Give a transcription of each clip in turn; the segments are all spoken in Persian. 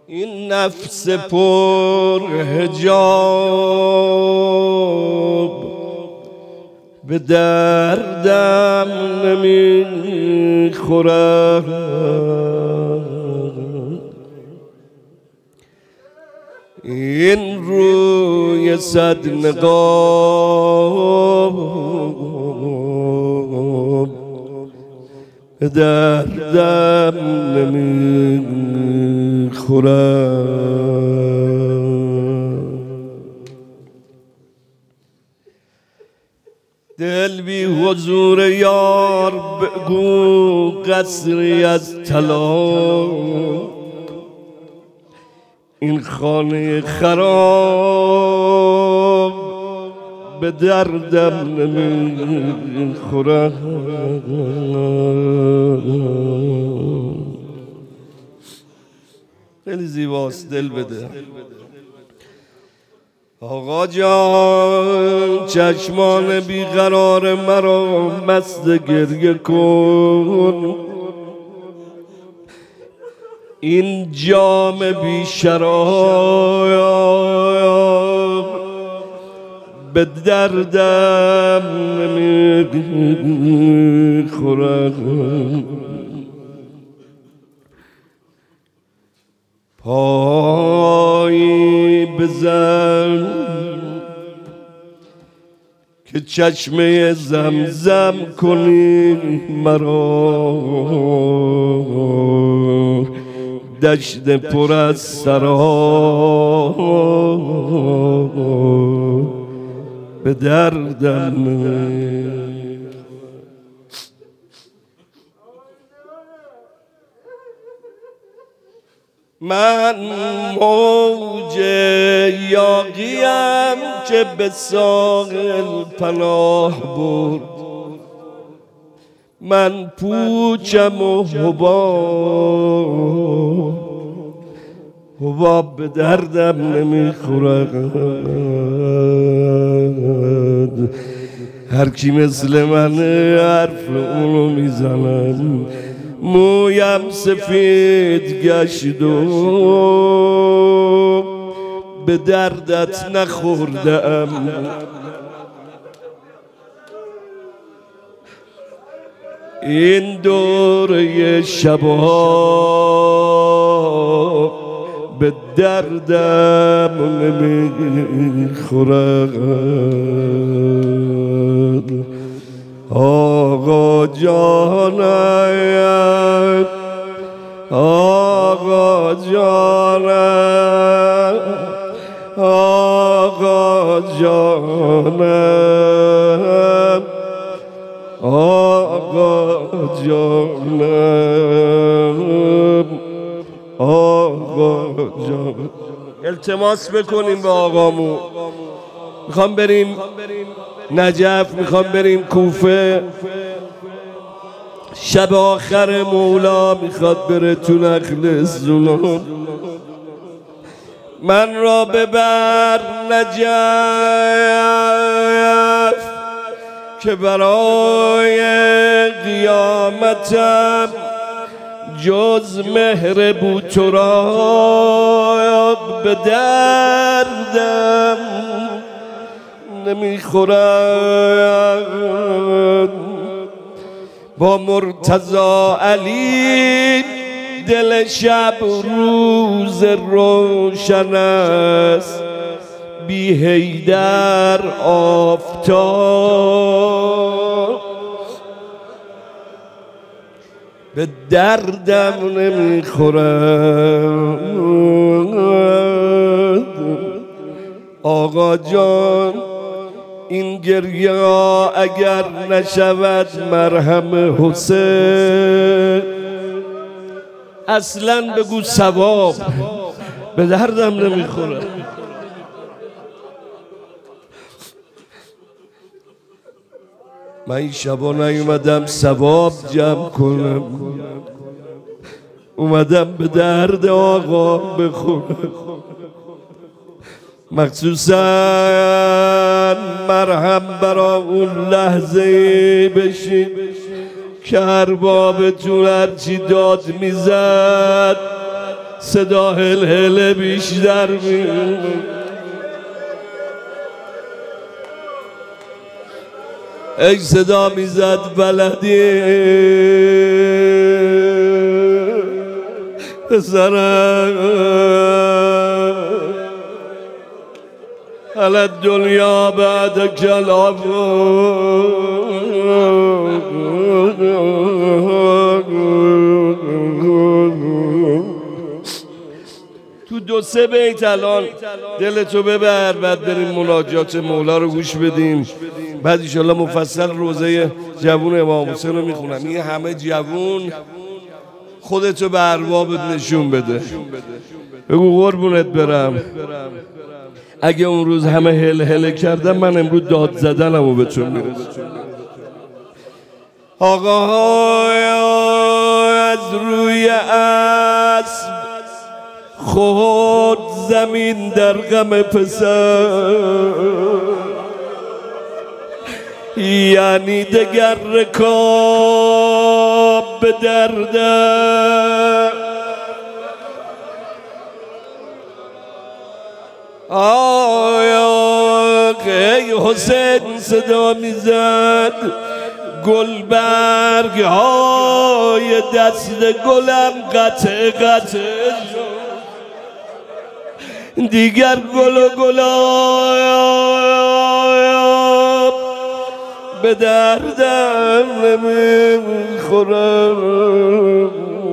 این نفس پر حجاب به دردم نمیخورد. این روی صد نقاب به دردم نمیخورد. دل بی حضور یار بگو قصری از طلا، این خانه خراب به دردم نمیخورد. خیلی زیباست، دل بده. آقا جان چشمان بیقرار مرا مست گریه کن، این جام بی شراب به دردم نمیخورد. پایی بزن که چشمه زمزم کنی مرا، دشت پر از سراب به دردم. من موج یاغیم که به ساحل پناه برد، من پوچم و حباب به دردم نمیخورد. هر کی مثل من حرف اونو میزنم، مویم سفید گشت و به دردت نخوردم. این دوره شبها به دردم نمیخورد. آقا جانم، آقا جانم، آقا جانم، آقا جانم، آقا جانم. التماس بکنیم به آقامو، میخوام بریم نجف، میخوام بریم کوفه، شب آخر مولا میخواد بره تو نخل زلون. من را ببر نجف که برای قیامتم جز مهر بوتراب به دردم نمیخورد. با مرتضی علی دل شب روز روشن است، بی حیدر آفتاب به دردم نمیخورد. آقا جان این گریه اگر نشود مرهم حسین، اصلا بگو ثواب به دردم نمیخوره. من این شبا نیومدم ثواب جمع کنم، اومدم به درد آقا بخورم. مخصوصا مرهم برا اون لحظه بشین که اربابتون هرچی داد میزد صدا هل بیشتر میاد. ای صدا میزد بلدی پسرم على الدنیا بعد کلام تو 2-3 بیت الان دلتو ببر، بعد بریم مناجات مولا رو گوش بدیم، بعد انشالله مفصل روزه جوون امام حسین رو میخونم. این همه جوون خودتو به اربابت نشون بده، بگو قربونت برم اگه اون روز همه هل کردم من امروز داد زدنمو به تو میرسه. آقاهای از روی اسب خود زمین در غم پسر، یعنی دگر رکاب به درده. آیا ای حسین صدا میزد گلبرگ های دست گلم قطع دیگر گل و گلاب به دردم نمیخورم.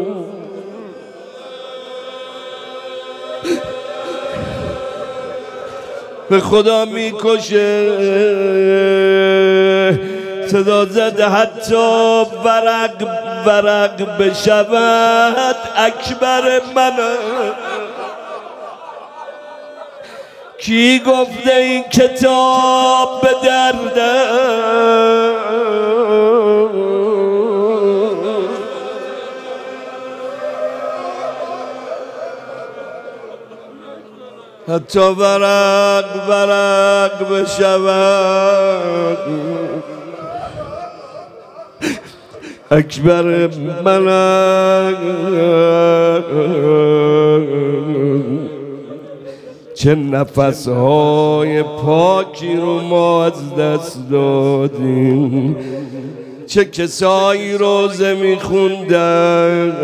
به خدا میکشه صدا زد حتی ورق بشود اکبر من. کی گفته این کتاب به درده؟ حتی ورق بشود اکبر من. چه نفسهای پاکی رو ما از دست دادیم، چه کسایی روزه میخوندن.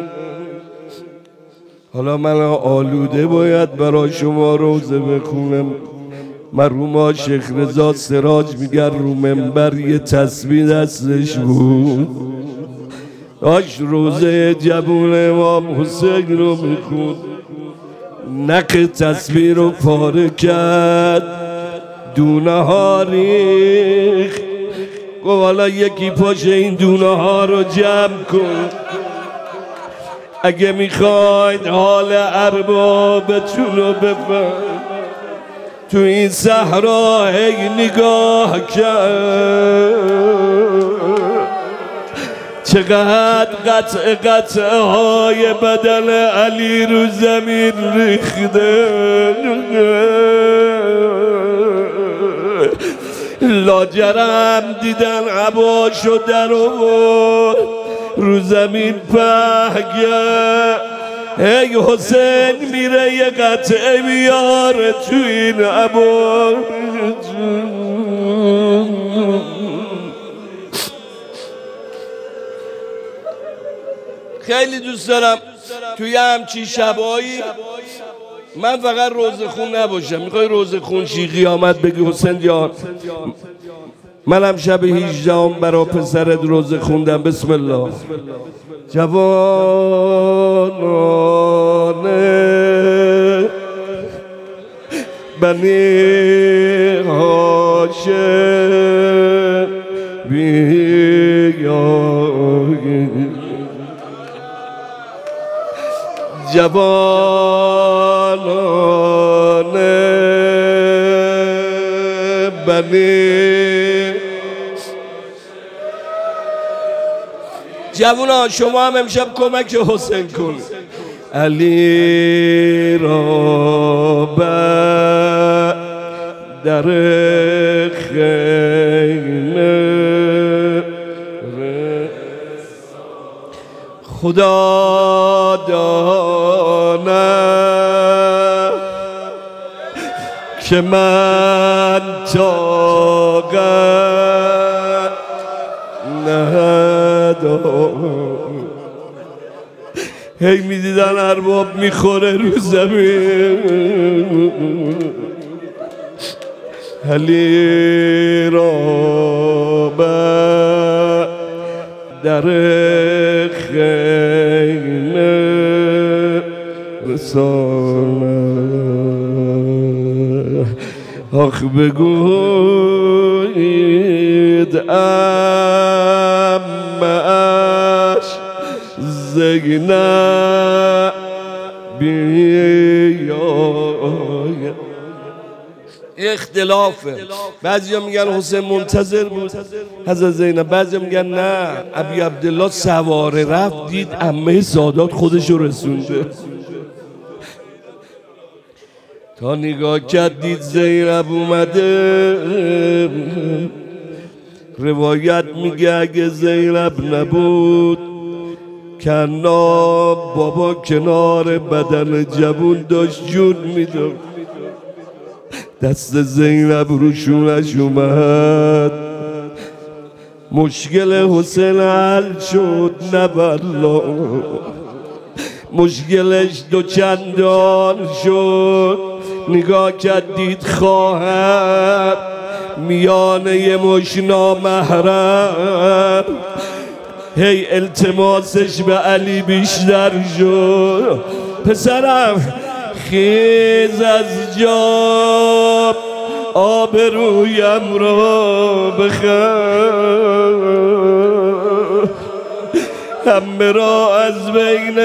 حالا من آلوده باید برای شما روزه بخونم. مرحوم شیخ رضا سراج میگر رو منبر یه تسبیح دستش بود، داشت روزه جوون امام حسین رو میخوند، نق تسبیح رو پاره کرد، دونه ها ریخت. گفت حالا یکی پاشه این دونه ها رو جمع کن، اگه میخواید حال اربابتون رو بفهم. تو این صحرا هی نگاه کرد چقدر قطعه های بدن علی رو زمین ریخته. لاجرم دیدن عباشو در آورد رو زمین پهگه. ای حسین میره یه قطعه بیاره تو این عبا. خیلی دوست دارم توی همچین شبایی من فقط روزه خون نباشم. میخوای روزه خون شی قیامت بگی حسین جان منم شب 18 برا پسرت روزه خوندم. بسم الله. جوانان بنی هاشم بیایید، جوانان بنی. جوونا شما هم امشب کمک حسین کن. علی را در خیمه خدا داند که من طاقت ندارم. هی میدیدن ارباب میخوره رو زمین، علی را در خیمه رسانه. آخ بگویید امش زینب بیاید. اختلافه، بعضیا میگن حسین منتظر بود حضرت زینب، بعضیا میگن نه ابی عبدالله سواره رفت دید عمه سادات خودشو رسونده، تا نگاه کرد دید زینب اومده. روایت میگه اگه زینب نبود کنا بابا کنار بدن جوون داشت جون میداد. دست زینب رو شونش اومد، مشکل حسین حل شد نه والله، مشکلش دو چندان شد. نگاه کرد دید خواهر میانه یه مش نامحرم، هی التماسش به علی بیشتر شد. پسرم خیز از جا آبرویم را بخر، همه را از بین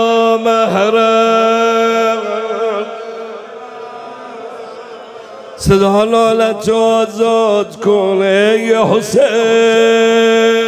نامحرم. صدا لالت آزاد کن ای حسین.